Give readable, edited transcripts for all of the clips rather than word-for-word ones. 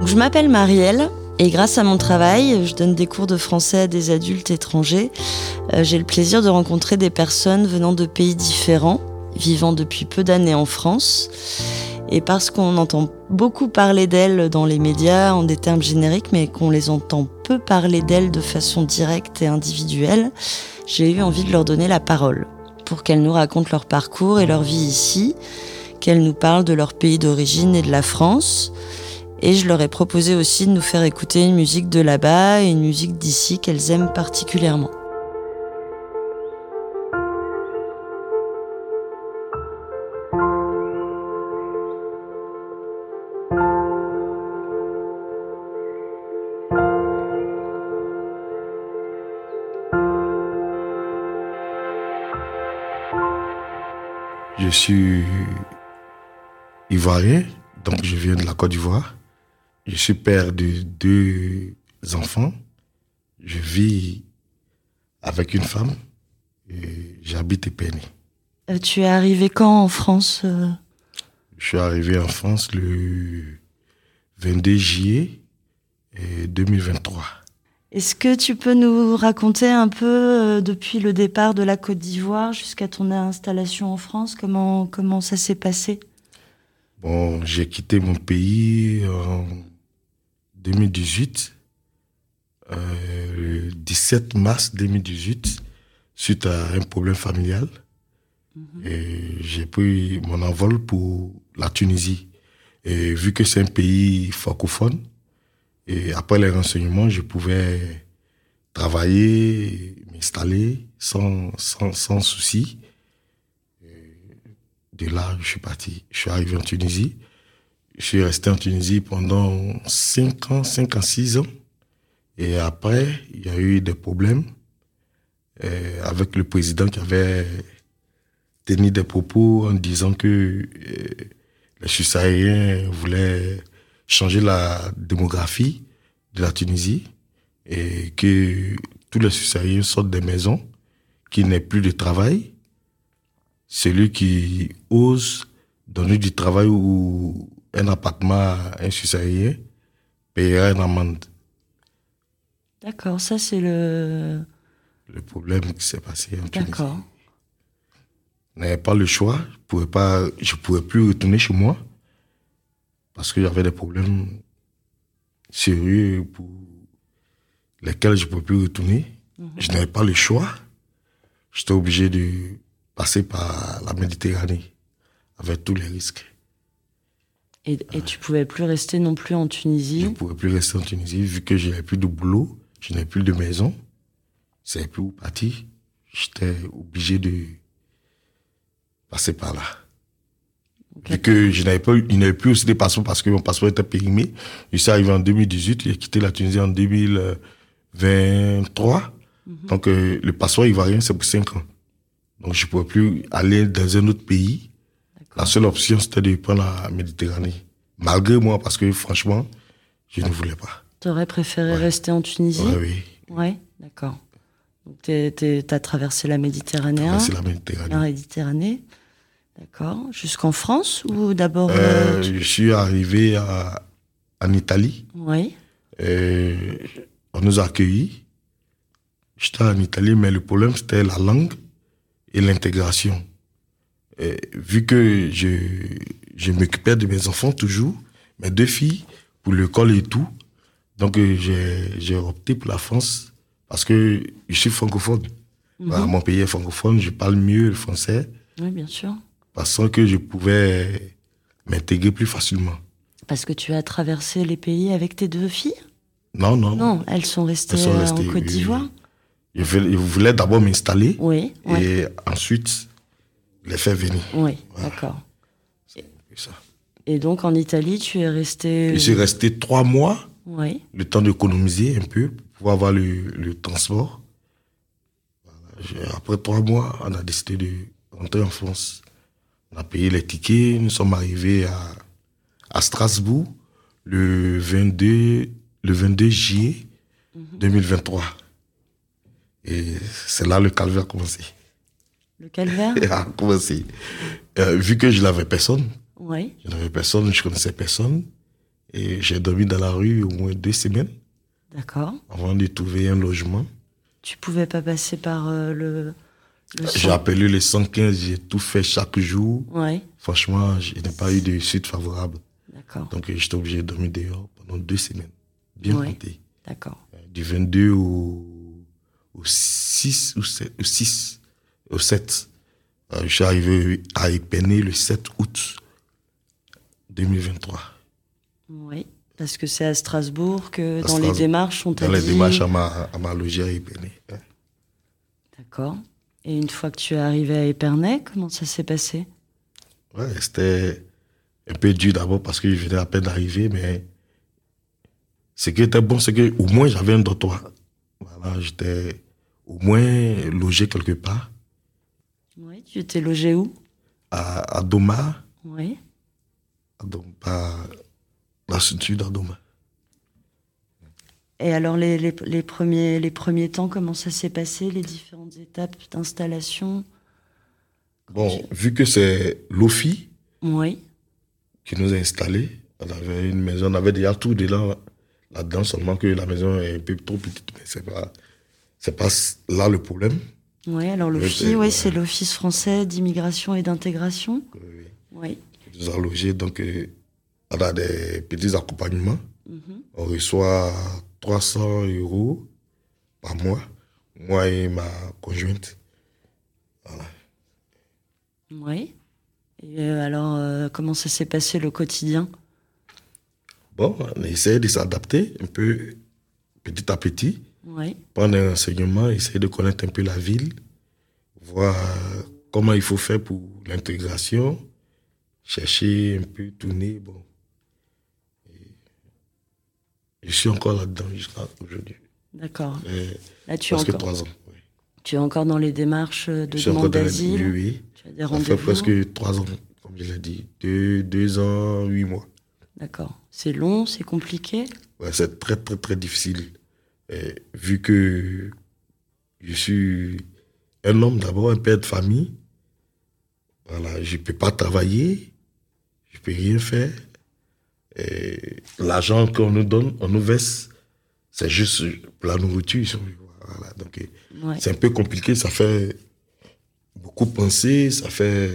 je m'appelle Marielle et grâce à mon travail, je donne des cours de français à des adultes étrangers. J'ai le plaisir de rencontrer des personnes venant de pays différents, vivant depuis peu d'années en France. Et parce qu'on entend beaucoup parler d'elles dans les médias en des termes génériques, mais qu'on les entend peu parler d'elles de façon directe et individuelle, j'ai eu envie de leur donner la parole pour qu'elles nous racontent leur parcours et leur vie ici, qu'elles nous parlent de leur pays d'origine et de la France. Et je leur ai proposé aussi de nous faire écouter une musique de là-bas et une musique d'ici qu'elles aiment particulièrement. Je suis ivoirien, donc je viens de la Côte d'Ivoire. Je suis père de 2 enfants. Je vis avec une femme et j'habite Épernay. Tu es arrivé quand en France Je suis arrivé en France le 22 juillet 2023. Est-ce que tu peux nous raconter un peu depuis le départ de la Côte d'Ivoire jusqu'à ton installation en France, comment ça s'est passé ? Bon, j'ai quitté mon pays en 2018, le 17 mars 2018, suite à un problème familial. Et j'ai pris mon envol pour la Tunisie. Et vu que c'est un pays francophone, et après les renseignements, je pouvais travailler, m'installer sans souci. De là, je suis parti. Je suis arrivé en Tunisie. Je suis resté en Tunisie pendant 5 ans, 6 ans. Et après, il y a eu des problèmes avec le président qui avait tenu des propos en disant que les Subsahariens voulaient changer la démographie de la Tunisie et que tous les Subsahariens sortent des maisons, qu'il n'ait plus de travail. Celui qui ose donner du travail ou un appartement à un Subsaharien payera une amende. D'accord, ça c'est le problème qui s'est passé en Tunisie. D'accord. Je n'avais pas le choix. Je pouvais plus retourner chez moi parce qu'il y avait des problèmes sérieux pour lesquels je ne pouvais plus retourner. Je n'avais pas le choix. J'étais obligé de passer par la Méditerranée avec tous les risques. Et tu ne pouvais plus rester non plus en Tunisie ? Je ne pouvais plus rester en Tunisie vu que je n'avais plus de boulot, je n'avais plus de maison, je ne savais plus où partir. J'étais obligé de passer par là. Okay. Vu que il n'avait plus aussi de passeport parce que mon passeport était périmé. Je suis arrivé en 2018, j'ai quitté la Tunisie en 2023. Donc le passeport ivoirien, c'est pour 5 ans. Donc je ne pouvais plus aller dans un autre pays. D'accord. La seule option, c'était de prendre la Méditerranée. Malgré moi, parce que franchement, je ne voulais pas. Tu aurais préféré rester en Tunisie ? Oui. Oui, d'accord. Donc t'as traversé la Méditerranée. La Méditerranée. D'accord. Jusqu'en France ou d'abord Je suis arrivé en Italie. Oui. On nous a accueillis. J'étais en Italie, mais le problème, c'était la langue et l'intégration. Vu que je m'occupais de mes enfants toujours, mes 2 filles, pour l'école et tout, donc j'ai opté pour la France parce que je suis francophone. Mon pays est francophone, je parle mieux le français. Oui, bien sûr. Parce que je pouvais m'intégrer plus facilement. Parce que tu as traversé les pays avec tes 2 filles ? Non. Non, elles sont restées en Côte d'Ivoire. Je voulais d'abord m'installer et ensuite les faire venir. Oui, voilà. D'accord. Et donc en Italie, tu es resté... Je suis resté 3 mois, le temps d'économiser un peu pour pouvoir avoir le transport. Voilà. Après 3 mois, on a décidé de rentrer en France. On a payé les tickets, nous sommes arrivés à Strasbourg le 22 juillet 2023. Et c'est là le calvaire a commencé. Le calvaire a commencé. Vu que je n'avais personne, Oui. je n'avais personne, je connaissais personne. Et j'ai dormi dans la rue au moins 2 semaines. D'accord. Avant de trouver un logement. Tu pouvais pas passer par le J'ai appelé le 115, j'ai tout fait chaque jour. Ouais. Franchement, je n'ai pas eu de suite favorable. D'accord. Donc, j'étais obligé de dormir dehors pendant 2 semaines. Bien compté. D'accord. Du 22 au 6 ou 7, au 7. Je suis arrivé à Épernay le 7 août 2023. Oui, parce que c'est à Strasbourg que les démarches, on t'a dit... Dans les démarches, à m'a logé à Épernay. Ouais. D'accord. Et une fois que tu es arrivé à Épernay, comment ça s'est passé? Ouais, c'était un peu dur d'abord parce que je venais à peine d'arriver, mais ce qui était bon, c'est qu'au moins j'avais un dortoir. Voilà, j'étais au moins logé quelque part. Oui, tu étais logé où? À Doma. Oui. À Doma, la structure d'Adoma. Et alors, les premiers temps, comment ça s'est passé, les différentes étapes d'installation? Bon, vu que c'est l'OFI qui nous a installés, on avait une maison, on avait déjà tout là-dedans, seulement que la maison est un peu trop petite, mais c'est pas là le problème. Oui, alors l'OFI, c'est l'Office français d'immigration et d'intégration. Oui. Ils nous ont logés, donc on a des petits accompagnements. On reçoit 300 € par mois, moi et ma conjointe. Voilà. Oui. Et alors, comment ça s'est passé le quotidien? Bon, on essaie de s'adapter un peu petit à petit. Oui. Prendre un renseignement, essayer de connaître un peu la ville, voir comment il faut faire pour l'intégration, chercher un peu, tourner. Bon. Je suis encore là-dedans jusqu'à aujourd'hui. D'accord. Là, tu presque 3 ans. Oui. Tu es encore dans les démarches de demande d'asile? Oui. Tu as des rendez-vous? Ça fait presque 3 ans, comme je l'ai dit. 2 ans, 8 mois. D'accord. C'est long, c'est compliqué? Ouais, c'est très, très, très difficile. Vu que je suis un homme d'abord, un père de famille, voilà, je ne peux pas travailler, je ne peux rien faire. L'argent qu'on nous donne, on nous verse, c'est juste pour la nourriture. Voilà, donc, c'est un peu compliqué, ça fait beaucoup penser, ça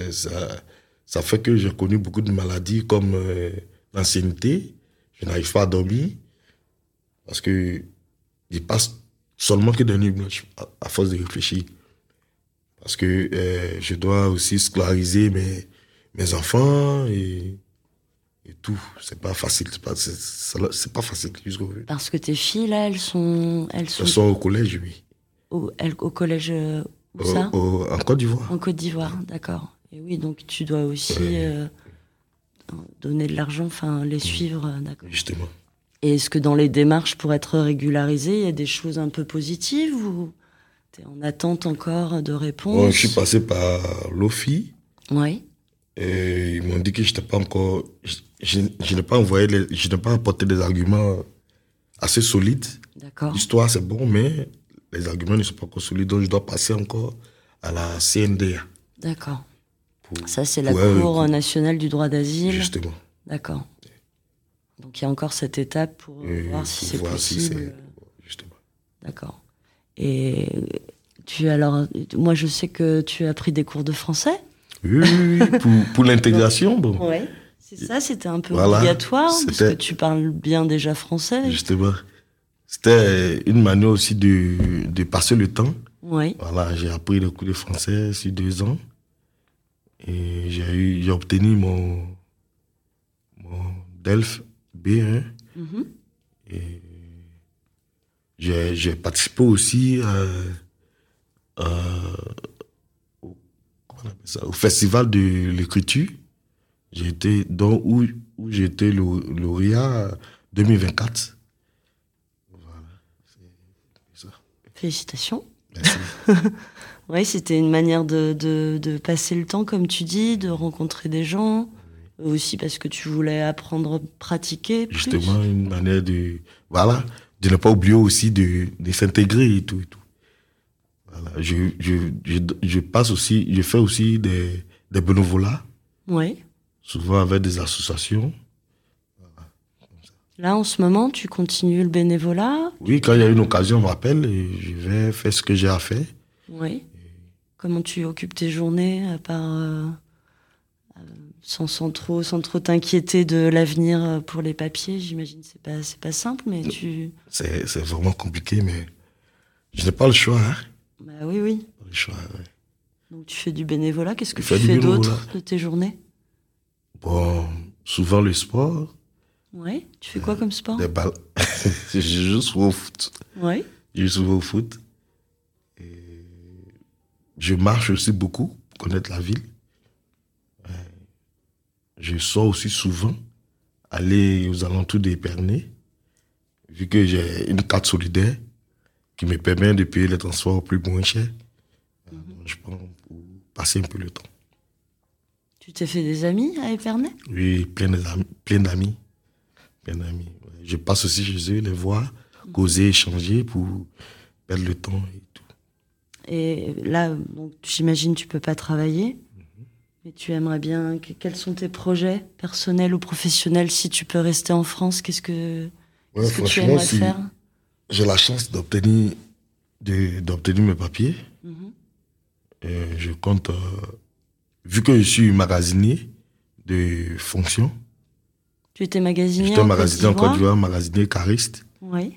fait que j'ai connu beaucoup de maladies comme l'ancienneté, je n'arrive pas à dormir, parce que je passe seulement que des nuits blanches à force de réfléchir. Parce que je dois aussi scolariser mes enfants et tout. C'est pas facile. C'est pas facile jusqu'au bout. Parce que tes filles, là, elles sont au collège, oui. Au collège, où ça? En Côte d'Ivoire. En Côte d'Ivoire, d'accord. Et oui, donc tu dois aussi donner de l'argent, enfin les suivre, d'accord. Justement. Et est-ce que dans les démarches pour être régularisé, il y a des choses un peu positives ou tu es en attente encore de réponse? Bon, je suis passé par l'OFI. Oui. Et ils m'ont dit que je n'étais pas encore... Je n'ai pas je n'ai pas apporté des arguments assez solides. D'accord. L'histoire, c'est bon, mais les arguments ne sont pas encore solides, donc je dois passer encore à la CNDA. D'accord. Ça, c'est la Cour nationale du droit d'asile. Justement. D'accord. Donc, il y a encore cette étape pour voir si c'est possible. Justement. D'accord. Et moi, je sais que tu as pris des cours de français. Oui, pour l'intégration. Bon. Oui, c'est ça, c'était un peu obligatoire, parce que tu parles bien déjà français. Justement. C'était une manière aussi de passer le temps. Oui. Voilà, j'ai appris le cours de français sur 2 ans. Et j'ai obtenu mon DELF B1. Et j'ai participé aussi au festival de l'écriture. J'ai été où j'ai été lauréat 2024. Voilà, c'est ça. Félicitations. Merci. Oui, c'était une manière de passer le temps, comme tu dis, de rencontrer des gens. Aussi parce que tu voulais apprendre, pratiquer plus. Justement, une manière de ne pas oublier aussi de s'intégrer et tout. Voilà. Je passe aussi, je fais aussi des bénévolats. Oui. Souvent avec des associations. Voilà. Comme ça. Là, en ce moment, tu continues le bénévolat? Oui, quand il y a une occasion, on m'appelle et je vais faire ce que j'ai à faire. Oui. Comment tu occupes tes journées, à part sans trop t'inquiéter de l'avenir pour les papiers? J'imagine que c'est pas simple, mais tu... C'est vraiment compliqué, mais je n'ai pas le choix. Hein. Bah oui. Pas le choix, ouais. Donc tu fais du bénévolat. Qu'est-ce que tu fais d'autre de tes journées? Bon, souvent le sport. Oui. Tu fais quoi comme sport? Des balles. Je joue souvent au foot. Oui. Je joue souvent au foot. Et je marche aussi beaucoup pour connaître la ville. Je sors aussi souvent, aller aux alentours d'Épernay, vu que j'ai une carte solidaire qui me permet de payer les transports plus moins cher. Donc je prends pour passer un peu le temps. Tu t'es fait des amis à Épernay? Oui, plein d'amis. Je passe aussi chez eux, les voir, causer, échanger pour perdre le temps et tout. Et là, donc, j'imagine que tu ne peux pas travailler, mais tu aimerais bien... Quels sont tes projets personnels ou professionnels si tu peux rester en France? Qu'est-ce que tu aimerais faire? J'ai la chance d'obtenir mes papiers. Je compte... vu que je suis magasinier de fonction. Tu étais magasinier en Côte d'Ivoire, magasinier cariste. Oui.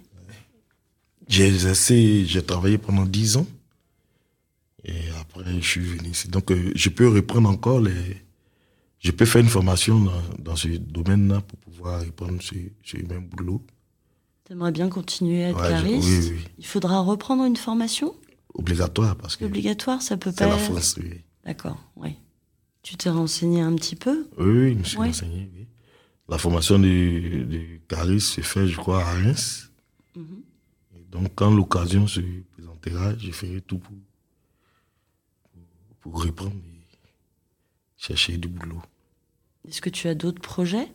J'ai travaillé pendant 10 ans. Et après, je suis venu ici. Donc, je peux reprendre encore je peux faire une formation dans ce domaine-là pour pouvoir reprendre ce même boulot. Tu aimerais bien continuer à être cariste? Oui. Il faudra reprendre une formation? Obligatoire, parce que... Obligatoire, ça peut pas... C'est la France, oui. D'accord, oui. Tu t'es renseigné un petit peu? Oui, je me suis renseigné, oui. La formation de cariste se fait, je crois, à Reims. Et donc, quand l'occasion se présentera, je ferai tout pour reprendre et chercher du boulot. Est-ce que tu as d'autres projets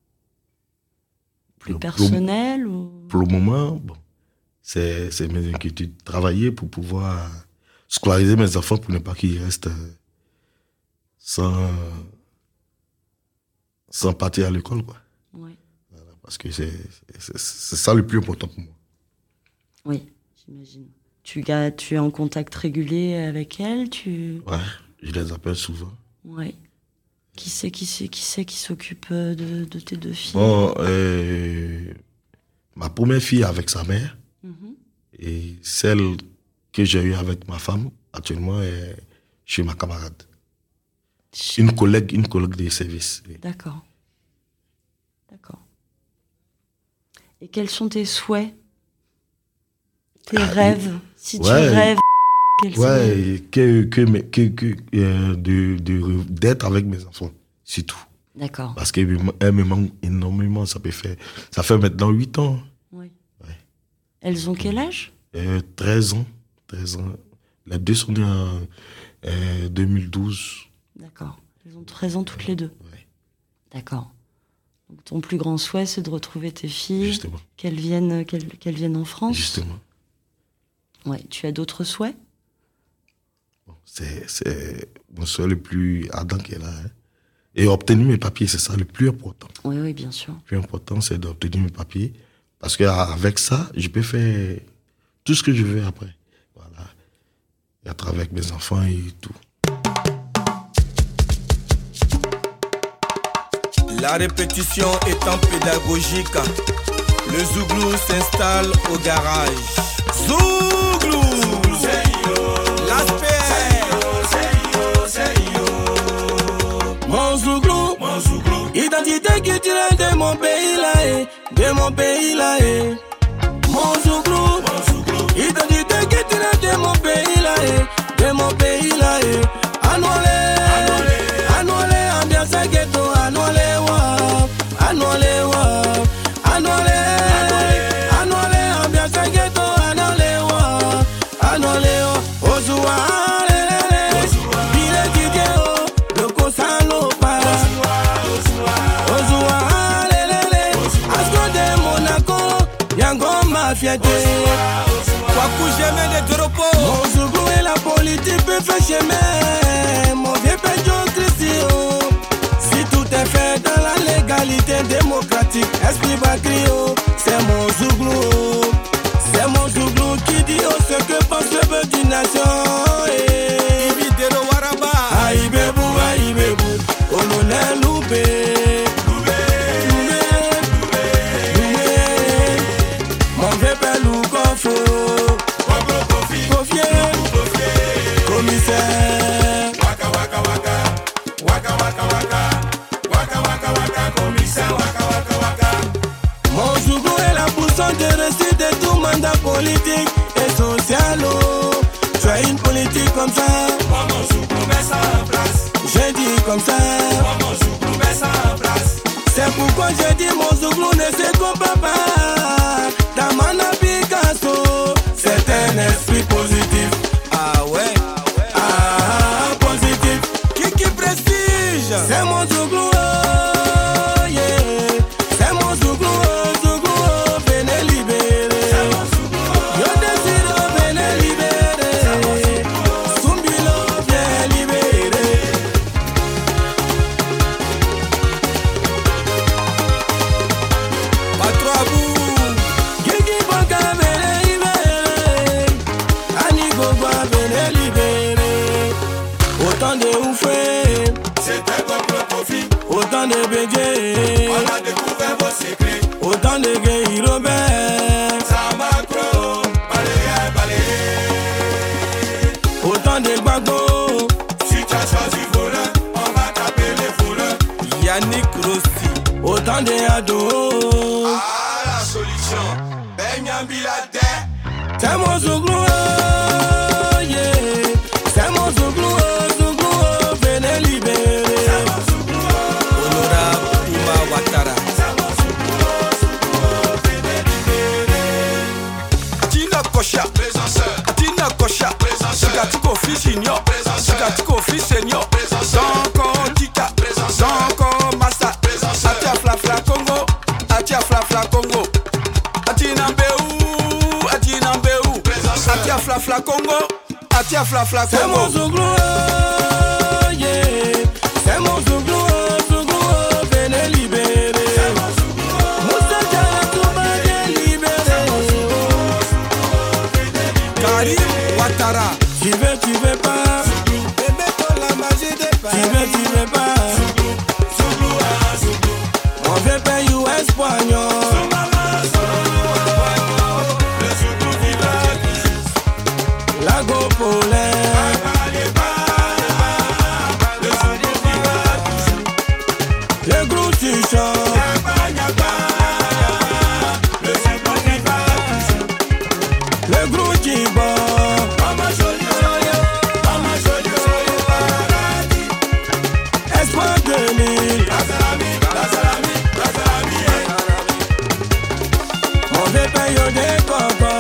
plus personnels ou... Pour le moment, bon, c'est mes inquiétudes. Travailler pour pouvoir scolariser mes enfants pour ne pas qu'ils restent sans partir à l'école, quoi. Oui. Voilà, parce que c'est ça le plus important pour moi. Oui, j'imagine. Tu es en contact régulier avec elles? Ouais, je les appelle souvent. Oui. Qui c'est qui s'occupe de tes deux filles? Bon, ma première fille avec sa mère et celle que j'ai eue avec ma femme actuellement est chez ma camarade. Une collègue des services. Oui. D'accord. Et quels sont tes souhaits? Tes rêves? Si tu rêves, d'être avec mes enfants, c'est tout. D'accord. Parce qu'elle me manque énormément, ça fait maintenant 8 ans. Oui. Ouais. Elles ont quel âge? 13 ans. Les deux sont nées en 2012. D'accord. Elles ont 13 ans toutes les deux. Oui. D'accord. Donc ton plus grand souhait, c'est de retrouver tes filles. Justement. Qu'elles viennent en France. Justement. Ouais. Tu as d'autres souhaits? C'est mon souhait le plus ardent qu'elle a. Hein. Et obtenir mes papiers, c'est ça le plus important. Oui, bien sûr. Le plus important, c'est d'obtenir mes papiers. Parce qu'avec ça, je peux faire tout ce que je veux après. Voilà. Et être avec mes enfants et tout. La répétition étant pédagogique, le Zouglou s'installe au garage. Zouglou, l'aspect. Mon Zouglou, identité culturelle de mon pays là, Mon Zouglou, identité culturelle de mon pays là, Anoualé, ambiance ghetto, anoualé, ambiance ghetto, anoualé, Ozoua, Bile Didio, le Kosalo para, Ozoua, Asco de Monaco, Yango Mafiate, Kwaku jamais de Dropo, Mon Zouglou et la politique peut faire chemin, mon vieux Pedro Christio. Si tout est fait dans la légalité démocratique, esprit Bakrio. comme ça. Mon Zouglou met ça en place. C'est pourquoi je dis mon Zouglou ne se compare pas. Tamana Picasso, c'est un esprit positif. Ah ouais, ah positif. Qui prestige, c'est mon Zouglou, oh, yeah. C'est mon Zouglou, oh, Zouglou, oh, venez libérer. Yo décide, oh, venez libérer. Sumbilo, viens libérer. Pas trop à bout. Gigi Boka, venez libérer. Annie Gogwa, venez libérer. Autant de oufés, C'était comme le profit. autant de bédiés, On a découvert vos secrets. autant de gays Robert, Samacro, balayé. autant de bagos, Si tu as choisi voleur, on va taper les voleurs. Yannick Rossi, autant de ados. Ah, la solution. Benyan Bilader. C'est mon Zouglou, oh, yeah. C'est mon Zouglou, oh, Zouglou, oh, venez libérer. Honorable Ouma Ouattara. Tina Kocha, présenteur. Tina Kocha, présenteur. Gatiko fils senior, présenteur. Gatiko fils senior, présenteur. Zonko Tika, présenteur. Zonko Massa, présenteur. Atia Flafla Congo, Atia Flafla Congo. Atina Mbeu, Atina Mbeu, présenteur. Atia Flafla Congo, Atia Flafla C'est mon Congo. Zouglou, oh, yeah. C'est mon Zouglou, oh, Zouglou, oh, venez libérer. Moussa Diaratou, venez libérer. Karim Ouattara. Tu veux pas. Bébé pour la magie des Tu veux pas. On veut payer espagnol. La Gopolais. Le gros Tichon. Le gros Djibo. Espoir 2000. On veut payer des cocos.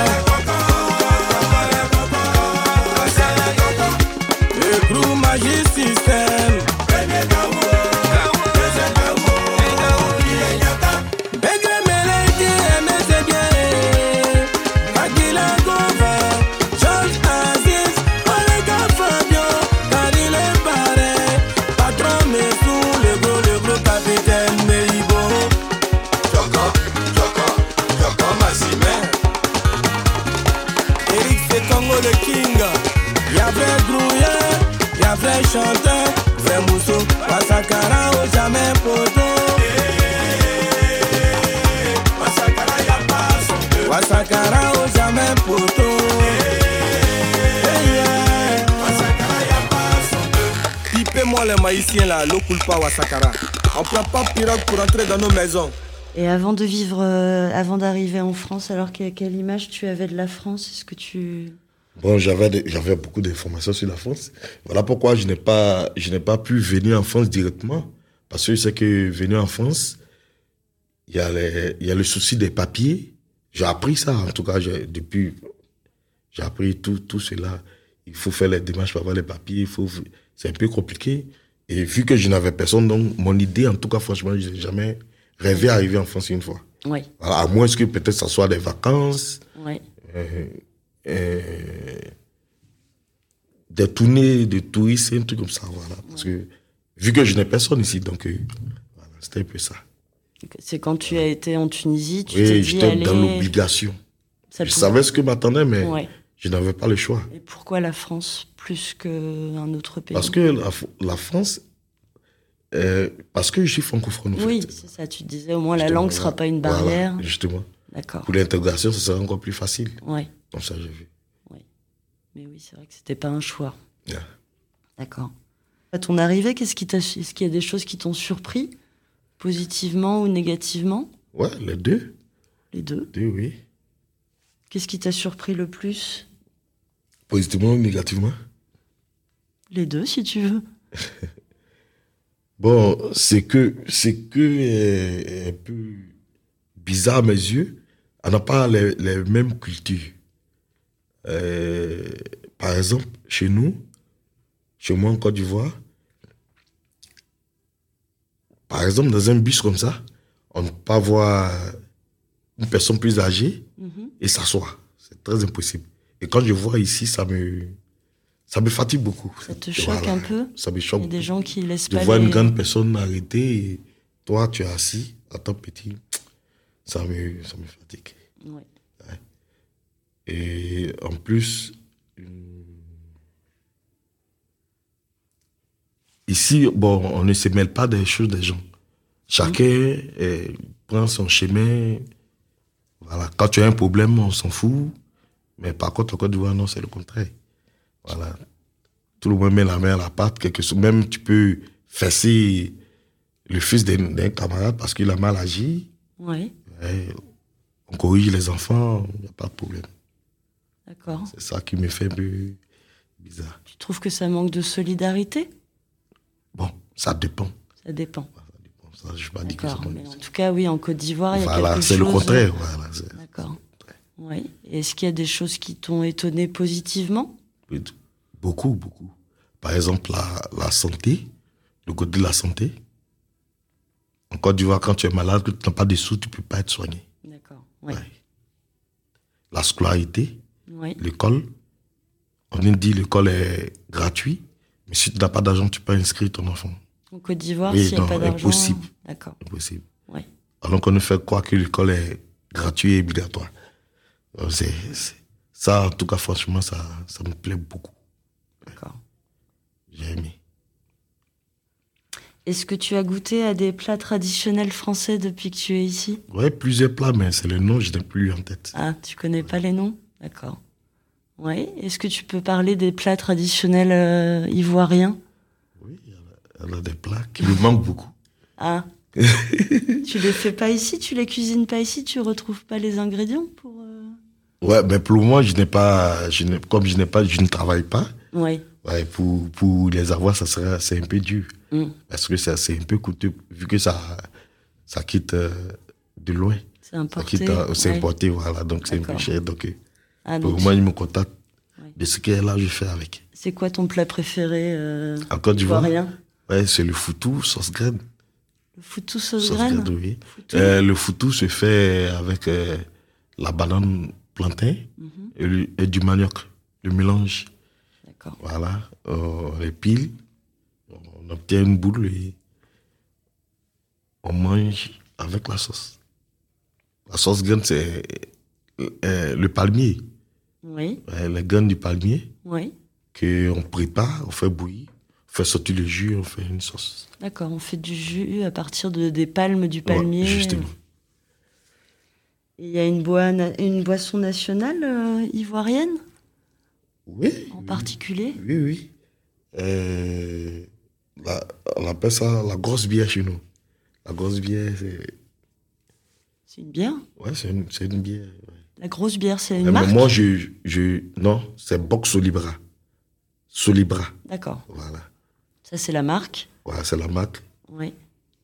Le gros Magic System. Begre Meleki, aimez c'est bien. Akila Gova, George Aziz, Olega Fabio, Karil Barre, Patron Messou, le gros capitaine Meibo. Joko Massime. Eric Sekongo le King. Y'a vrai grouilleur, y'a vrai chanteur, vrai mousseau, Wasakara au jamais poteau. Wasakara au jamais poteau. Pipez-moi les maïsiens là, l'eau coule pas Wasakara. On prend pas pirogue pour entrer dans nos maisons. Et avant de vivre, avant d'arriver en France, alors quelle image tu avais de la France? Est-ce que tu... Bon, j'avais beaucoup d'informations sur la France. Voilà pourquoi je n'ai pas pu venir en France directement. Parce que je sais que venir en France, il y a le souci des papiers. J'ai appris ça, en tout cas, j'ai appris tout cela. Il faut faire les démarches pour avoir les papiers. C'est un peu compliqué. Et vu que je n'avais personne, donc mon idée, en tout cas, franchement, je n'ai jamais rêvé d'arriver en France une fois. Oui. Voilà, à moins que peut-être ça soit des vacances. Oui. Des tournées de touristes, un truc comme ça, voilà. Parce que, vu que je n'ai personne ici, donc, voilà, c'était un peu ça. C'est quand tu as été en Tunisie, tu t'es Oui, dit, j'étais allez... dans l'obligation. Ça Je pouvait- savais ce que m'attendait, mais Ouais. je n'avais pas le choix. Et pourquoi la France plus qu'un autre pays? Parce que la France, parce que je suis francophone, en Oui, fait. c'est ça. Tu te disais, au moins, la Justement, langue ne sera voilà. pas une barrière. Voilà, justement. D'accord. Pour l'intégration, ce serait encore plus facile. Ouais. Comme ça, j'ai vu. Mais oui, c'est vrai que c'était pas un choix. Yeah. D'accord. À ton arrivée, est-ce qu'il y a des choses qui t'ont surpris, positivement ou négativement? Ouais, les deux. Les deux. Deux, oui. Qu'est-ce qui t'a surpris le plus? Positivement ou négativement? Les deux, si tu veux. Bon, c'est que un peu bizarre à mes yeux. On n'a pas les mêmes cultures. Par exemple, chez moi en Côte d'Ivoire, par exemple, dans un bus comme ça, on ne peut pas voir une personne plus âgée et s'asseoir. C'est très impossible. Et quand je vois ici, ça me fatigue beaucoup. Ça te choque un peu? Ça me choque. Il y a des gens qui laissent pas. Je vois une grande personne arrêtée et toi, tu es assis à ton petit. Ça me fatigue. Ouais. Ouais. Et en plus, ici, bon, on ne se mêle pas des choses des gens. Chacun prend son chemin. Voilà. Quand tu as un problème, on s'en fout. Mais par contre, en Côte d'Ivoire, non, c'est le contraire. Voilà. Tout le monde met la main à la pâte, quelque chose. Même tu peux fesser le fils d'un camarade parce qu'il a mal agi. Oui. Ouais. On corrige les enfants, il n'y a pas de problème. D'accord. C'est ça qui me fait un peu bizarre. Tu trouves que ça manque de solidarité? Bon, ça dépend. Ça dépend. Ça, je ne vais pas dire que ça mais en tout cas, oui, en Côte d'Ivoire, il y a quelque chose... c'est le contraire. Voilà, d'accord. Oui. Est-ce qu'il y a des choses qui t'ont étonné positivement? Beaucoup. Par exemple, la santé, le côté de la santé. En Côte d'Ivoire, quand tu es malade, que tu n'as pas de sous, tu ne peux pas être soigné. D'accord. Oui. Ouais. La scolarité, oui. L'école. On dit que l'école est gratuite, mais si tu n'as pas d'argent, tu peux inscrire ton enfant. En Côte d'Ivoire, s'il n'y a pas d'argent... Impossible. D'accord. Impossible. Oui. Alors qu'on ne fait quoi que l'école est gratuite et obligatoire. Donc ça, en tout cas, franchement, ça me plaît beaucoup. D'accord. J'ai aimé. Est-ce que tu as goûté à des plats traditionnels français depuis que tu es ici? Oui, plusieurs plats, mais c'est le nom, je n'ai plus en tête. Ah, tu connais pas les noms? D'accord. Oui. Est-ce que tu peux parler des plats traditionnels ivoiriens? Oui, il y a des plats qui me manquent beaucoup. Ah. Tu les fais pas ici? Tu les cuisines pas ici? Tu retrouves pas les ingrédients pour... Ouais, mais pour le moment, je ne travaille pas. Oui. Ouais, pour les avoir, c'est un peu dur. Parce que c'est un peu coûteux, vu que ça quitte de loin. C'est importé. C'est importé, voilà. Donc c'est un peu cher. Donc, pour donc moi, je me contente de ce qu'il y a là, je fais avec. C'est quoi ton plat préféré en Côte d'Ivoire? Ouais, c'est le foutou, sauce graine. Le foutou sauce graine? Oui. Le foutou se fait avec la banane plantain et du manioc, le mélange. D'accord. Voilà, on les pile, on obtient une boule et on mange avec la sauce. La sauce graine, c'est le palmier. Oui. Les graines du palmier. Oui. Qu'on prépare, on fait bouillir, on fait sortir le jus, on fait une sauce. D'accord, on fait du jus à partir des palmes du palmier. Ouais, justement. Il y a une boisson nationale ivoirienne? Oui. En particulier? Oui. On appelle ça la grosse bière chez nous. La grosse bière, c'est... C'est une bière? Ouais, c'est une bière. Ouais. La grosse bière, c'est une marque? Moi, non, c'est Box Solibra. Solibra. D'accord. Voilà. Ça, c'est la marque? Voilà, c'est la marque. Oui.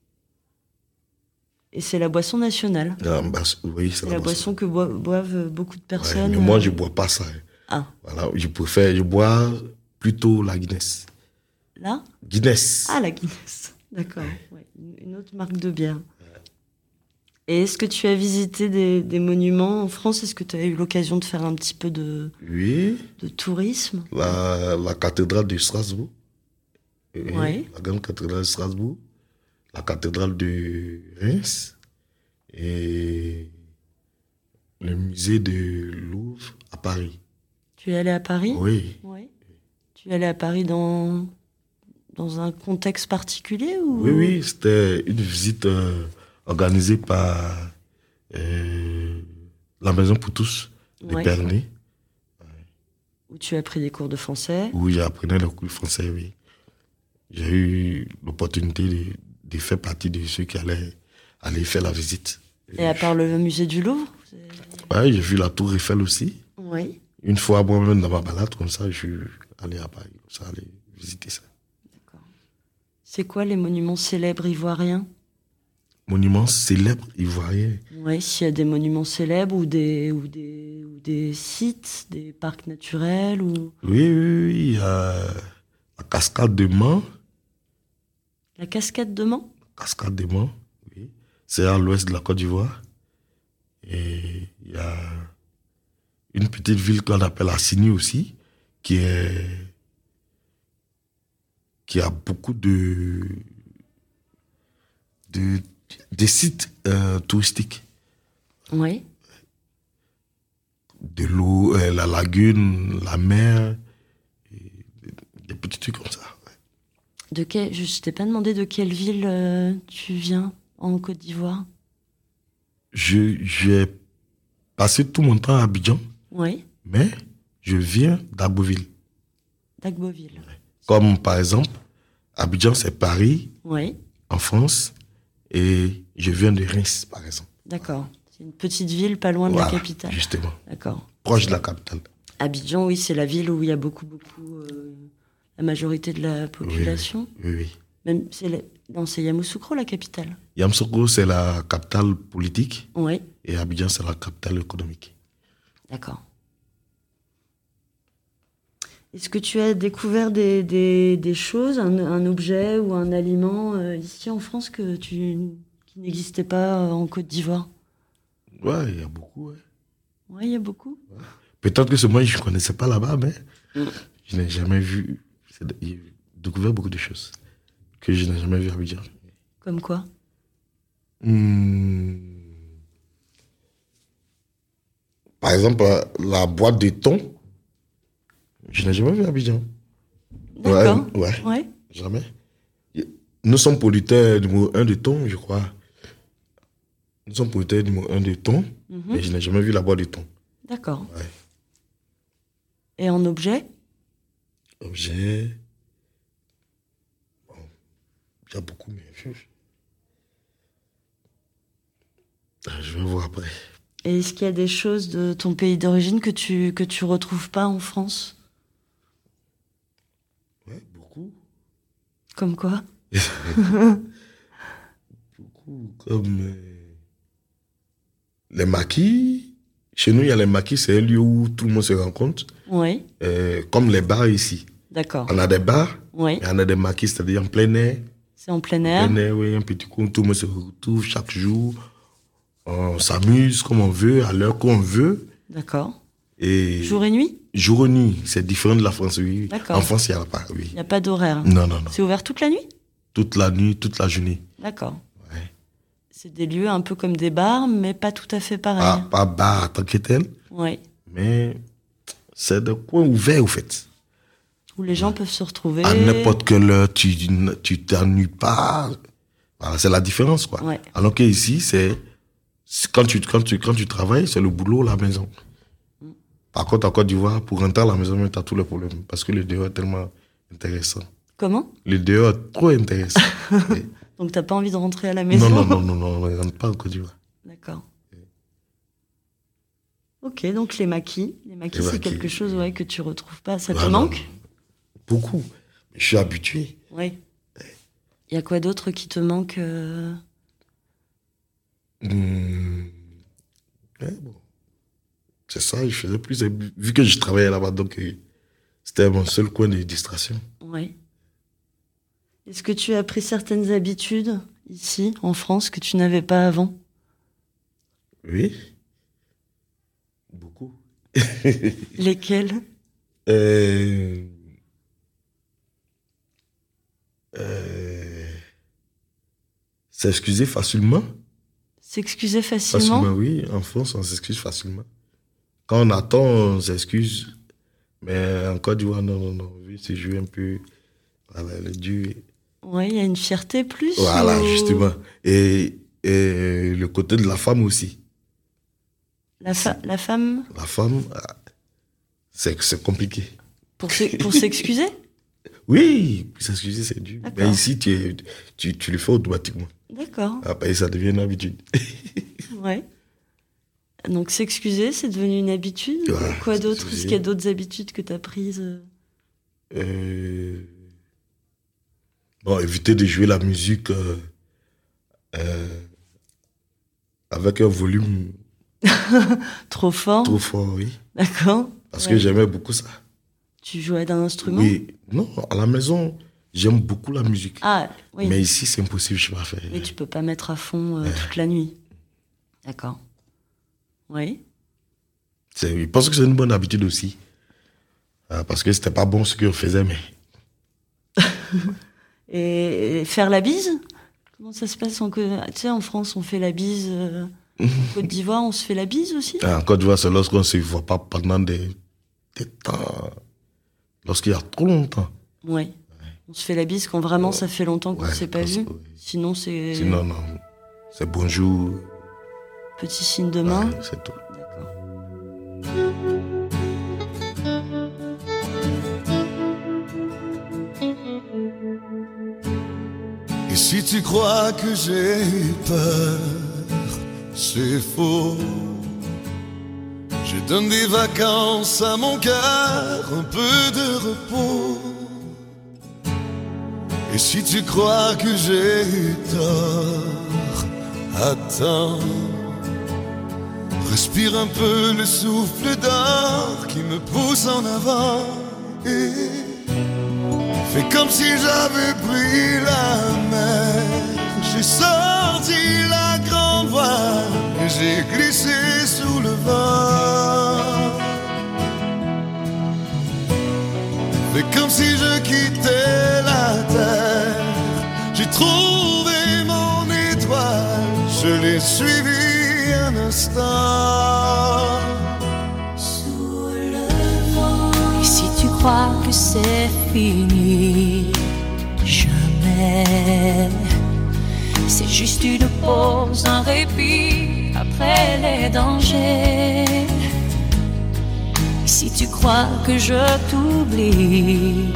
Et c'est la boisson nationale? Oui, c'est la boisson que boivent beaucoup de personnes. Ouais, mais moi, je ne bois pas ça. Ah. Voilà, je bois plutôt la Guinness. La Guinness. Ah, la Guinness. D'accord. Ouais, une autre marque de bière. Ouais. Et est-ce que tu as visité des monuments en France? Est-ce que tu as eu l'occasion de faire un petit peu de tourisme? La cathédrale de Strasbourg. Oui. La grande cathédrale de Strasbourg. La cathédrale de Reims. Et le musée de Louvre à Paris. Tu es allé à Paris? Oui. Tu es allé à Paris dans un contexte particulier ou... Oui, c'était une visite organisée par la Maison pour tous de Pernay. Où tu as pris des cours de français? Oui, j'ai appris les cours de français, oui. J'ai eu l'opportunité de faire partie de ceux qui allaient aller faire la visite. Et à part le musée du Louvre? Oui, j'ai vu la Tour Eiffel aussi. Oui. Une fois, moi-même, dans ma balade, comme ça, je suis allé à Paris, comme ça, aller visiter ça. D'accord. C'est quoi les monuments célèbres ivoiriens? Monuments célèbres ivoiriens. Oui, s'il y a des monuments célèbres ou des sites, des parcs naturels ou... Oui, il y a la cascade de Mans. La cascade de Mans? Cascade de Mans, oui. C'est à l'ouest de la Côte d'Ivoire. Et il y a une petite ville qu'on appelle Assini aussi, qui a beaucoup des sites touristiques. Oui. De l'eau, la lagune, la mer, et des petits trucs comme ça. Ouais. Je t'ai pas demandé de quelle ville tu viens en Côte d'Ivoire. J'ai passé tout mon temps à Abidjan, Oui. mais je viens d'Agboville. D'Agboville. Comme par exemple, Abidjan c'est Paris, Oui. en France, et je viens de Reims, par exemple. D'accord. C'est une petite ville pas loin de Voilà, la capitale. justement. D'accord. Proche de la capitale. Abidjan, oui, c'est la ville où il y a beaucoup, la majorité de la population. Oui. Même, non, c'est Yamoussoukro, la capitale. Yamoussoukro, c'est la capitale politique, Oui. et Abidjan, c'est la capitale économique. D'accord. Est-ce que tu as découvert des choses, un objet ou un aliment ici en France qui n'existait pas en Côte d'Ivoire? Ouais, il y a beaucoup, ouais. Oui, il y a beaucoup. Ouais. Peut-être que moi, je ne connaissais pas là-bas, mais je n'ai jamais vu. J'ai découvert beaucoup de choses que je n'ai jamais vu à Abidjan. Comme quoi? Par exemple, la boîte de thon, je n'ai jamais vu à Abidjan. D'accord. Ouais. Jamais. Nous sommes producteurs numéro 1 de thon, je crois. Nous sommes producteurs numéro 1 de thon, mais je n'ai jamais vu la boîte de thon. D'accord. Ouais. Et en objet? Objet. Bon, il y a beaucoup, mais je vais voir après. Et est-ce qu'il y a des choses de ton pays d'origine que tu retrouves pas en France? Ouais, beaucoup. Comme quoi? Beaucoup. Comme les maquis. Chez nous, il y a les maquis, c'est un lieu où tout le monde se rencontre. Oui. Comme les bars ici. D'accord. On a des bars, Oui. mais on a des maquis, c'est-à-dire en plein air. C'est en plein air. En plein air, oui, un petit coin, tout le monde se retrouve chaque jour. On s'amuse comme on veut, à l'heure qu'on veut. D'accord. Et Jour et nuit? Jour et nuit, c'est différent de la France, oui. D'accord. En France, il n'y a pas, oui. Il n'y a pas d'horaire? Non. C'est ouvert toute la nuit? Toute la nuit, toute la journée. D'accord. Ouais. C'est des lieux un peu comme des bars, mais pas tout à fait pareil. Pas bar en tant que tel, Oui. mais c'est des coins ouverts, au fait. Où les gens peuvent se retrouver. À n'importe quelle heure, tu t'ennuies pas. Voilà, c'est la différence, quoi. Ouais. Alors qu'ici, quand tu travailles, c'est le boulot, la maison. Par contre, en Côte d'Ivoire, pour rentrer à la maison, tu as tous les problèmes. Parce que le dehors est tellement intéressant. Comment? Le dehors est trop intéressant. Oui. Donc t'as pas envie de rentrer à la maison? Non, on ne rentre pas en Côte d'Ivoire. D'accord. Ok, donc les maquis. Les maquis, c'est quelque chose que tu retrouves pas. Ça te manque? Beaucoup. Je suis habitué. Oui. Il y a quoi d'autre qui te manque Bon. C'est ça, je faisais plus. Vu que je travaillais là-bas, donc c'était mon seul coin de distraction. Oui. Est-ce que tu as pris certaines habitudes ici, en France, que tu n'avais pas avant? Oui. Beaucoup. Lesquelles? S'excuser facilement. S'excuser facilement? Oui. En France, on s'excuse facilement. Quand on attend, on s'excuse. Mais en Côte d'Ivoire, non. Oui, c'est joué un peu. Voilà, le dur. Oui, il y a une fierté plus. Voilà, justement. Et le côté de la femme aussi. La femme? La femme, c'est compliqué. Pour s'excuser? Oui, pour s'excuser, c'est dur. D'accord. Mais ici, tu le fais automatiquement. D'accord. Après, ça devient une habitude. Ouais. Donc s'excuser, c'est devenu une habitude. Voilà, Quoi d'autre? s'excuser. Est-ce qu'il y a d'autres habitudes que tu as prises? Bon, éviter de jouer la musique avec un volume Trop fort. trop fort, oui. D'accord. Parce que j'aimais beaucoup ça. Tu jouais d'un instrument? Oui, non, à la maison, j'aime beaucoup la musique. Ah, oui. Mais ici, c'est impossible, je ne peux pas faire. Mais tu peux pas mettre à fond toute la nuit. D'accord. Oui. Je pense que c'est une bonne habitude aussi. Parce que c'était pas bon ce qu'on faisait, mais... Et faire la bise? Comment ça se passe tu sais, en France, on fait la bise. En Côte d'Ivoire, on se fait la bise aussi? En Côte d'Ivoire, c'est lorsqu'on ne se voit pas pendant des temps. Lorsqu'il y a trop longtemps. Oui. On se fait la bise quand vraiment ça fait longtemps qu'on ne s'est pas vu. Oui. Sinon, c'est... Sinon, non. C'est bonjour. Petit signe de main. Ouais, c'est tout. D'accord. Et si tu crois que j'ai eu peur, c'est faux. Je donne des vacances à mon cœur, un peu de repos. Et si tu crois que j'ai eu tort, attends. Respire un peu le souffle d'or qui me pousse en avant. Et fais comme si j'avais pris la mer. J'ai sorti la grande voile et j'ai glissé sous le vent. Fais comme si je quittais la terre. J'ai trouvé mon étoile, je l'ai suivi un instant. Sous le vent. Et si tu crois que c'est fini, jamais. C'est juste une pause, un répit après les dangers. Et si tu crois que je t'oublie,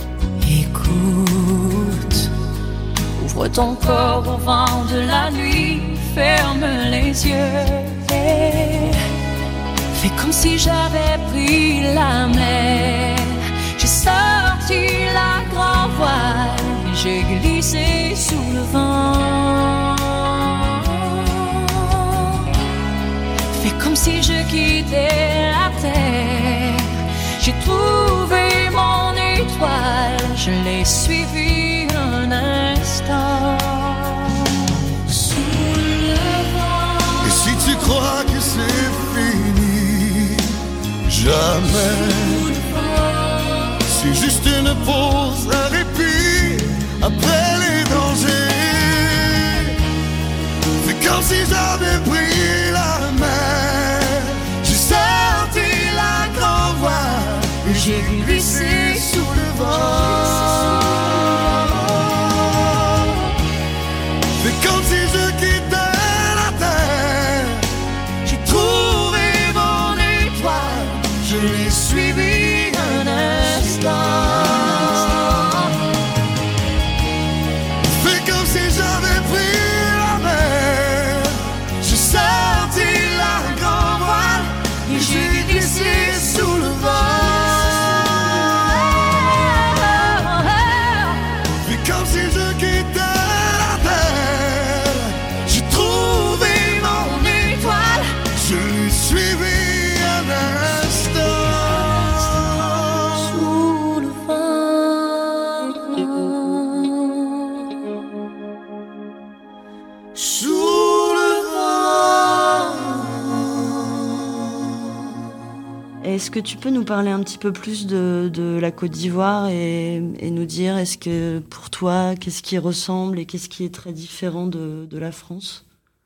écoute. Ouvre ton corps au vent de la nuit, ferme les yeux et fais comme si j'avais pris la mer. J'ai sorti la grande voile et j'ai glissé sous le vent. Fais comme si je quittais la terre. J'ai trouvé mon étoile, je l'ai suivi un instant. Sous le vent. Et si tu crois que c'est fini, jamais. C'est juste une pause, un répit après les dangers. C'est comme si j'avais pris la mer. J'ai sorti la grande voile et j'ai glissé sous le vent. C'est comme si je quittais la terre. J'ai trouvé mon étoile, je l'ai suivi un instant. Fais comme si j'avais pris la mer. J'ai sorti la grande voile et j'ai glissé sous le vent. Fais comme si je quittais la terre. J'ai trouvé mon étoile, je l'ai suivi un instant. Sous le vent. Sous le vent. Est-ce que tu peux nous parler un petit peu plus de la Côte d'Ivoire et nous dire, est-ce que pour toi, qu'est-ce qui ressemble et qu'est-ce qui est très différent de la France?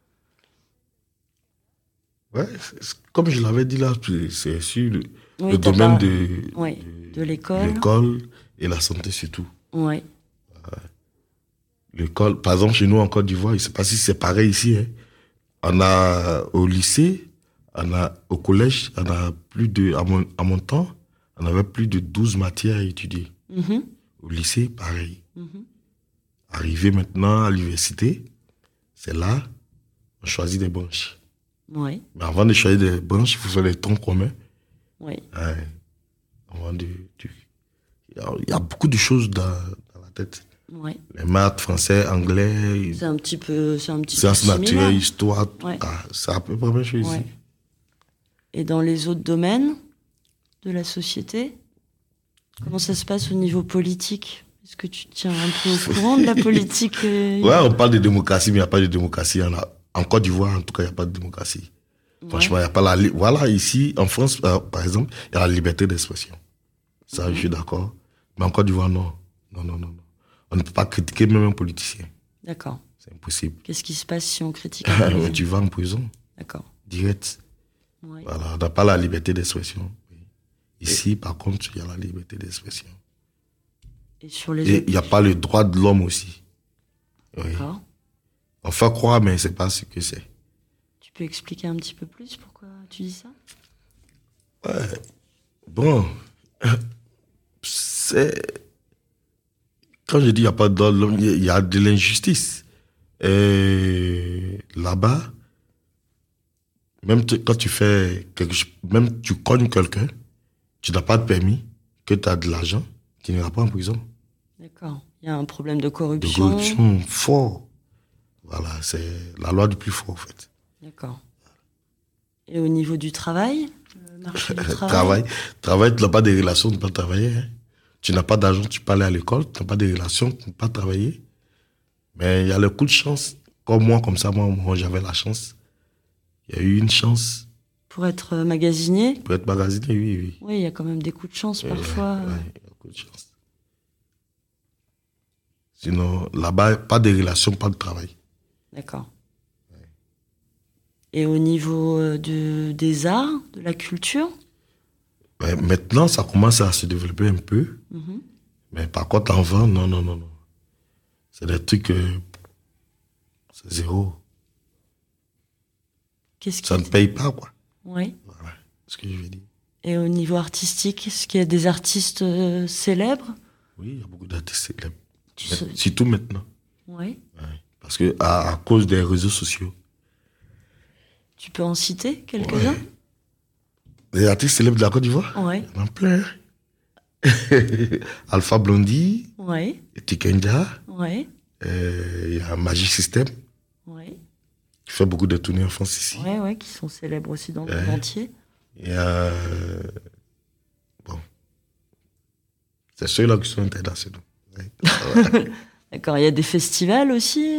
Ouais, comme je l'avais dit là, c'est sur le Oui, domaine de l'école. l'école et la santé surtout. Ouais. L'école, par exemple, chez nous en Côte d'Ivoire, je ne sais pas si c'est pareil ici. Hein. On a au lycée, au collège, on a à mon temps, on avait plus de 12 matières à étudier. Mhm. Au lycée, pareil. Mhm. Arrivé maintenant à l'université, c'est là, on choisit des branches. Ouais. Mais avant de choisir des branches, il faut faire des troncs communs. Ouais. Ouais. Il y a beaucoup de choses dans la tête. Ouais. Les maths, français, anglais, C'est un petit peu sciences similaire. naturelles, histoire, Ouais. c'est à peu près la même chose Ouais. ici. Et dans les autres domaines de la société, comment ça se passe au niveau politique? Est-ce que tu te tiens un peu au courant de la politique Ouais, on parle de démocratie, mais il n'y a pas de démocratie. En Côte d'Ivoire, en tout cas, il n'y a pas de démocratie. Franchement, il n'y a pas voilà, ici, en France, par exemple, il y a la liberté d'expression. Ça, je suis d'accord. Mais en Côte d'Ivoire, non. Non. On ne peut pas critiquer même un politicien. D'accord. C'est impossible. Qu'est-ce qui se passe si on critique un politicien? Tu vas en prison, D'accord. direct. Ouais. Voilà, on n'a pas la liberté d'expression. Ici, par contre, il y a la liberté d'expression. Et sur les Et autres... il n'y a pas le droit de l'homme aussi. Oui. D'accord. On fait croire, mais c'est pas ce que c'est. Tu peux expliquer un petit peu plus pourquoi tu dis ça? Bon, c'est... Quand je dis il n'y a pas de droit de l'homme, il y a de l'injustice. Et là-bas, même quand tu fais quelque chose, même tu cognes quelqu'un, tu n'as pas de permis, que tu as de l'argent, tu n'iras pas en prison. D'accord. Il y a un problème de De corruption. corruption fort. Voilà, c'est la loi du plus fort, en fait. D'accord. Et au niveau du travail, le marché du travail? Travail, tu n'as pas de relations, tu ne peux pas travailler. Hein. Tu n'as pas d'argent, tu peux aller à l'école, tu n'as pas de relations, tu ne peux pas travailler. Mais il y a le coup de chance. Comme moi, moi j'avais la chance. Il y a eu une chance. Pour être magasinier? Pour être magasinier, oui. Oui, il y a quand même des coups de chance parfois. Ouais, il y a beaucoup de chance. Sinon, là-bas, pas de relations, pas de travail. D'accord. Et au niveau des arts, de la culture? Mais maintenant, ça commence à se développer un peu. Mhm. Mais par contre, en vente, non. C'est des trucs... c'est zéro. Ça ne paye pas, quoi. Oui. Voilà, c'est ce que je veux dire. Et au niveau artistique, est-ce qu'il y a des artistes célèbres? Oui, il y a beaucoup d'artistes célèbres. Tu sais- Surtout maintenant. Oui. Ouais. Parce que à cause des réseaux sociaux. Tu peux en citer quelques-uns? Les artistes célèbres de la Côte d'Ivoire, Oui. il y en a plein. Alpha Blondy, Oui. Tikenja, Oui. il y a Magic System, Oui. qui fait beaucoup de tournées en France ici. Oui, qui sont célèbres aussi dans le monde entier. Il y a... Bon. C'est ceux-là qui sont internationaux. Ouais. D'accord, il y a des festivals aussi.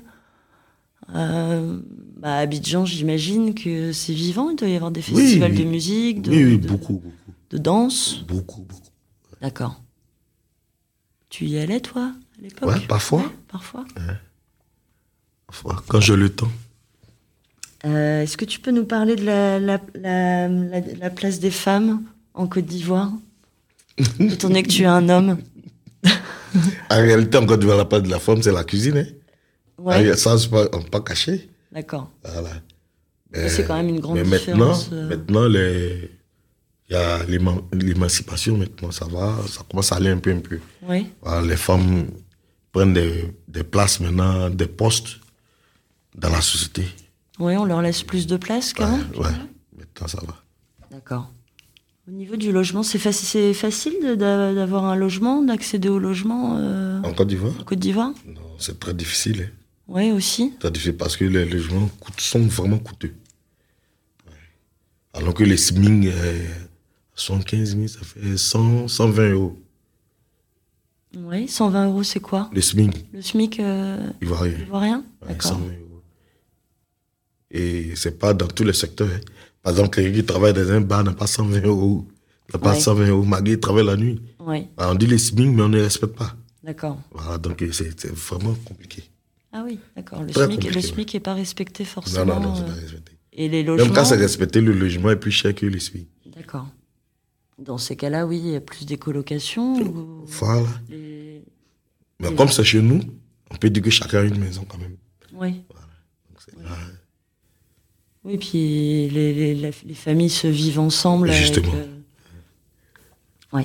À Abidjan, j'imagine que c'est vivant. Il doit y avoir des festivals de musique, oui, beaucoup. de danse. Beaucoup. D'accord. Tu y allais, toi, à l'époque? Ouais, parfois. Ouais, parfois. Parfois, quand j'ai le temps. Est-ce que tu peux nous parler de la place des femmes en Côte d'Ivoire, étant donné que tu es un homme? En réalité, en Côte d'Ivoire, la place de la femme, c'est la cuisine. Hein. Ouais. Ça, on ne peut pas cacher. D'accord. Voilà. C'est quand même une grande mais différence. Maintenant, il y a l'émancipation, maintenant, ça va, ça commence à aller un peu. Oui. Voilà, les femmes prennent des places maintenant, des postes dans la société. Oui, on leur laisse plus de place qu'avant. Ouais, maintenant ça va. D'accord. Au niveau du logement, c'est facile d'avoir un logement, d'accéder au logement En Côte d'Ivoire? en Côte d'Ivoire? Non, c'est très difficile. Hein. Oui, aussi. Très difficile parce que les logements sont vraiment coûteux. Ouais. Alors que les SMIC, 75 000, ça fait 120 euros. Oui, 120 €, c'est quoi? Le SMIC. Le SMIC Ivoirien. ivoirien? Ouais, D'accord. 120 euros. Et c'est pas dans tous les secteurs. Hein. Par exemple, quelqu'un qui travaille dans un bar n'a pas 120 euros. N'a pas 120 euros. Magui travaille la nuit. Oui, Alors, on dit les SMIC, mais on ne les respecte pas. d'accord. Voilà, donc c'est vraiment compliqué. Ah oui, d'accord. Le Très SMIC compliqué, n'est pas respecté forcément. Non, c'est pas respecté. Et les logements? Même quand c'est respecté, le logement est plus cher que le SMIC. D'accord. Dans ces cas-là, oui, il y a plus des colocations ou Voilà. les... Mais comme c'est chez nous, on peut dire que chacun a une maison quand même. Oui. Voilà. Donc c'est là. Oui, puis les familles se vivent ensemble. Justement. Oui.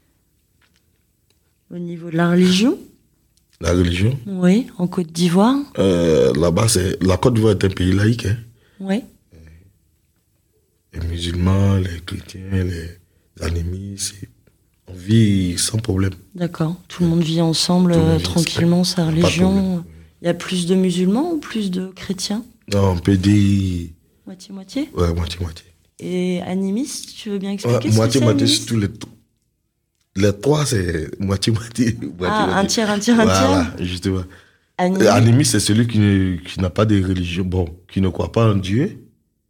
Au niveau de la religion? La religion, Oui, en Côte d'Ivoire? là-bas, la Côte d'Ivoire est un pays laïque. Hein. Oui. Les musulmans, les chrétiens, les animistes, On vit sans problème. D'accord. Tout le monde vit ensemble tranquillement, sa religion. Il y a plus de musulmans ou plus de chrétiens? Non, on peut dire... Moitié-moitié? Ouais, moitié-moitié. Et animiste, tu veux bien expliquer moitié-moitié, surtout les trois, c'est moitié-moitié. Un tiers, un tiers, voilà, un tiers. Justement. Animiste, c'est celui qui n'a pas de religion, qui ne croit pas en Dieu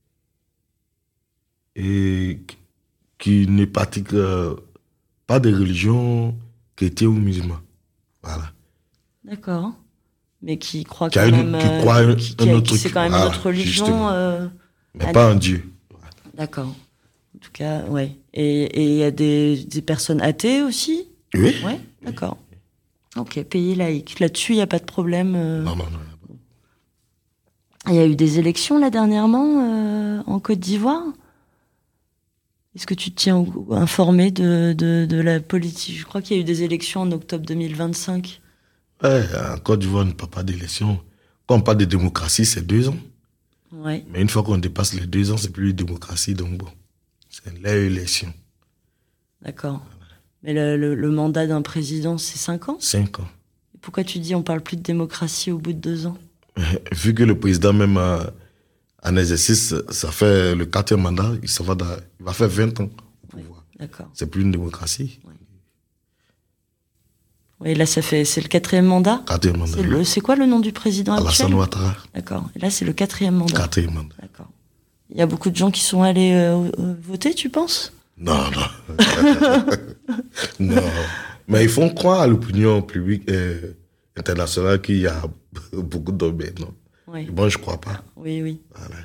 et qui ne pratique pas de religion chrétienne ou musulmane. Voilà. D'accord. Mais qui croit qui quand même... Qui croit un autre truc. C'est quand même une autre religion. Mais pas en Dieu. D'accord. En tout cas, ouais. Et il y a des personnes athées aussi? Oui. Ouais, d'accord. Ok, pays laïque. Là-dessus, il n'y a pas de problème. Non. Il y a eu des élections là dernièrement en Côte d'Ivoire. Est-ce que tu te tiens informé de la politique? Je crois qu'il y a eu des élections en octobre 2025. Ouais, en Côte d'Ivoire, on ne parle pas d'élections. Quand on parle de démocratie, c'est 2 ans. Ouais. Mais une fois qu'on dépasse les 2 ans, c'est plus de démocratie. Donc bon, c'est l'élection. D'accord. Mais le mandat d'un président, c'est 5 ans? 5 ans. Et pourquoi tu dis on parle plus de démocratie au bout de 2 ans? Vu que le président même en exercice, ça fait le 4e mandat, il va faire 20 ans au pouvoir. D'accord. C'est plus une démocratie. Oui, là, c'est le 4e mandat. 4e mandat. C'est quoi le nom du président actuel? Alassane Ouattara. D'accord. Et là, c'est le 4e mandat. 4e mandat. D'accord. Il y a beaucoup de gens qui sont allés voter, tu penses? Non. Non. Mais ils font croire à l'opinion publique internationale qu'il y a beaucoup d'hommes, non? Oui. Bon, je crois pas. Oui. Voilà.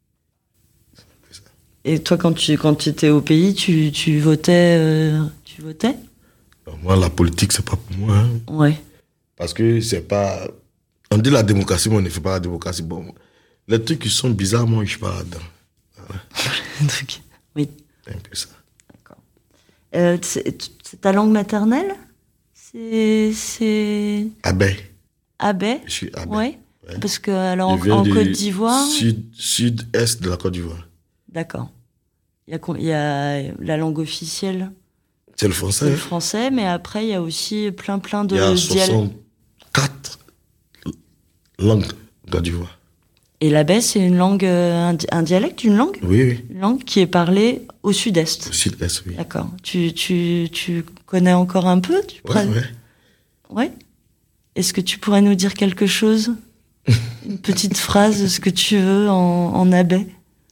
Et toi, quand tu étais au pays, tu votais? Non, moi, la politique, c'est pas pour moi. Hein. Ouais. Parce que c'est pas... On dit la démocratie, mais on ne fait pas la démocratie. Bon, les trucs qui sont bizarres, moi, je suis pas dedans. Voilà. Oui. C'est un peu ça. D'accord. C'est ta langue maternelle? C'est... Abbé. Abbé? Je suis abbé. Ouais. Parce que, alors, en Côte d'Ivoire... Sud-est de la Côte d'Ivoire. D'accord. Il y a la langue officielle. C'est le français. C'est le français, mais après, il y a aussi plein de dialectes. Il y a dialectes. 64 langues en Côte d'Ivoire. Et l'abbé, c'est une langue, un dialecte, une langue? Oui. Une langue qui est parlée au sud-est. Au sud-est, oui. D'accord. Tu connais encore un peu? Ouais. Est-ce que tu pourrais nous dire quelque chose? Une petite phrase, ce que tu veux en abbé?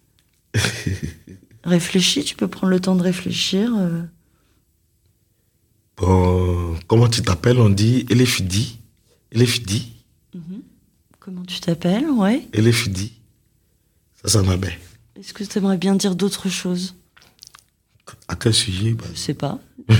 Réfléchis, tu peux prendre le temps de réfléchir. Bon, comment tu t'appelles? On dit Elefidi. Comment tu t'appelles? Ouais. Elefidi. Ça, c'est un abbé. Est-ce que tu aimerais bien dire d'autres choses? À quel sujet? Je sais pas.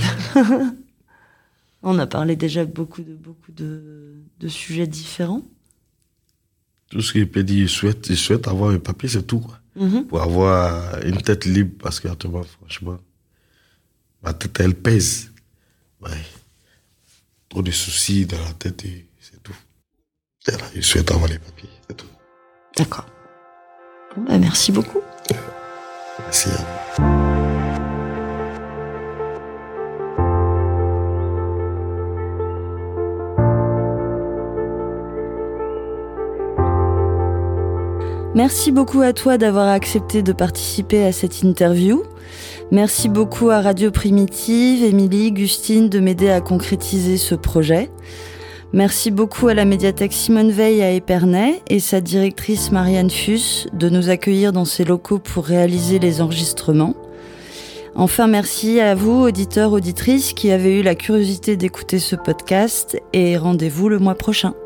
On a parlé déjà beaucoup de sujets différents. Tout ce que je peux dire, je souhaite avoir un papier, c'est tout, quoi. Pour avoir une tête libre, parce qu'actuellement, franchement, ma tête, elle pèse. Ouais. Trop de soucis dans la tête et c'est tout. Et là, je souhaite avoir les papiers, c'est tout. D'accord. Bon, merci beaucoup. Merci à vous. Merci beaucoup à toi d'avoir accepté de participer à cette interview. Merci beaucoup à Radio Primitive, Émilie, Gustine de m'aider à concrétiser ce projet. Merci beaucoup à la médiathèque Simone Veil à Épernay et sa directrice Marianne Fuss de nous accueillir dans ses locaux pour réaliser les enregistrements. Enfin, merci à vous, auditeurs, auditrices, qui avez eu la curiosité d'écouter ce podcast et rendez-vous le mois prochain.